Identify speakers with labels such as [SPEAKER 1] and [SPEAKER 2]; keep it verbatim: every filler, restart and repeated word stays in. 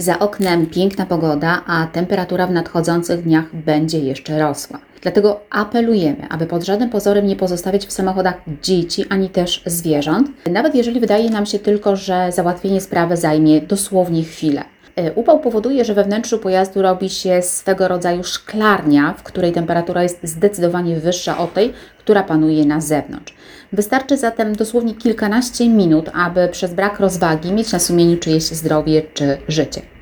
[SPEAKER 1] Za oknem piękna pogoda, a temperatura w nadchodzących dniach będzie jeszcze rosła. Dlatego apelujemy, aby pod żadnym pozorem nie pozostawiać w samochodach dzieci ani też zwierząt, nawet jeżeli wydaje nam się tylko, że załatwienie sprawy zajmie dosłownie chwilę. Upał powoduje, że we wnętrzu pojazdu robi się swego rodzaju szklarnia, w której temperatura jest zdecydowanie wyższa od tej, która panuje na zewnątrz. Wystarczy zatem dosłownie kilkanaście minut, aby przez brak rozwagi mieć na sumieniu czyjeś zdrowie czy życie.